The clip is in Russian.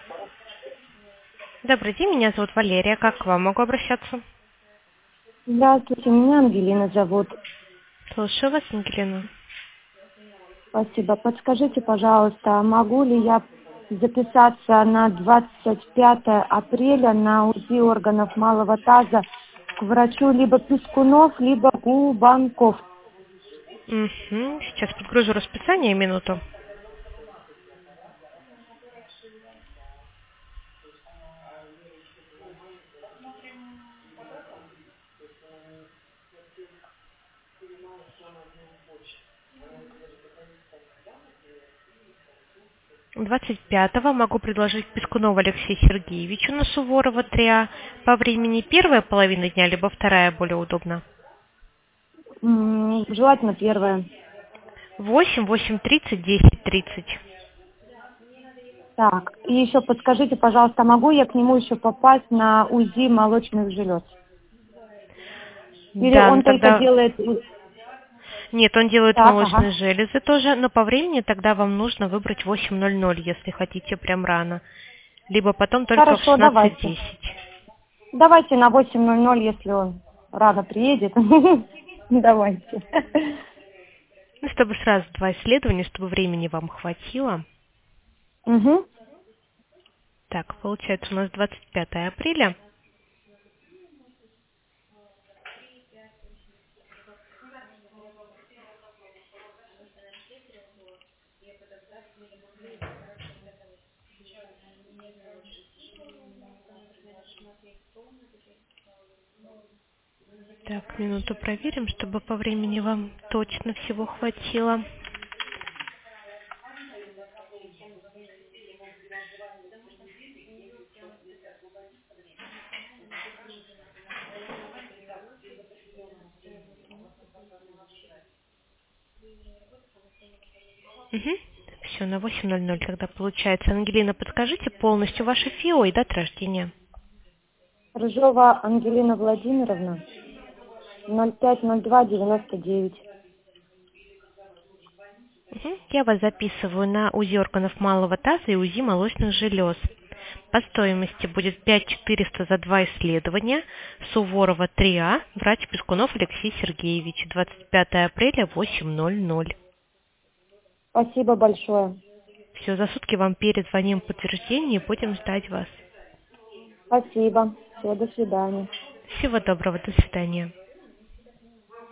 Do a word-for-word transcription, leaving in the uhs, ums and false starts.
Добрый день, меня зовут Валерия. Как к вам могу обращаться? Здравствуйте, меня Ангелина зовут. Слушаю вас, Ангелина. Спасибо. Подскажите, пожалуйста, могу ли я записаться на двадцать пятое апреля на УЗИ органов малого таза к врачу либо Пискунов, либо Губанков? Угу. Сейчас подгружу расписание, минуту. двадцать пятого могу предложить Пискунову Алексею Сергеевичу на Суворова три А. По времени первая половина дня, либо вторая более удобна? М, Желательно первое. восемь, восемь тридцать, десять тридцать. Так, и еще подскажите, пожалуйста, могу я к нему еще попасть на УЗИ молочных желез? Или Да, ну он только тогда... делает... у- Нет, он делает Так, молочные ага. железы тоже, но по времени тогда вам нужно выбрать восемь ноль ноль, если хотите прям рано. Либо потом только в Хорошо, шестнадцать давайте. десять. Давайте на восемь ноль ноль, если он рано приедет. Давайте. Ну, чтобы сразу два исследования, чтобы времени вам хватило. Угу. Так, получается у нас двадцать пятое апреля. Так, минуту проверим, чтобы по времени вам точно всего хватило. Угу. Все, на восемь ноль ноль тогда получается. Ангелина, подскажите полностью ваше ФИО и дату рождения. Рыжова Ангелина Владимировна, ноль пять ноль два девяносто девять. Угу. Я вас записываю на УЗИ органов малого таза и УЗИ молочных желез. По стоимости будет пять тысяч четыреста за два исследования. Суворова три А, врач Пискунов Алексей Сергеевич, двадцать пятое апреля, восемь ноль ноль. Спасибо большое. Все, за сутки вам перезвоним подтверждение и будем ждать вас. Спасибо. Все, до свидания. Всего доброго, до свидания.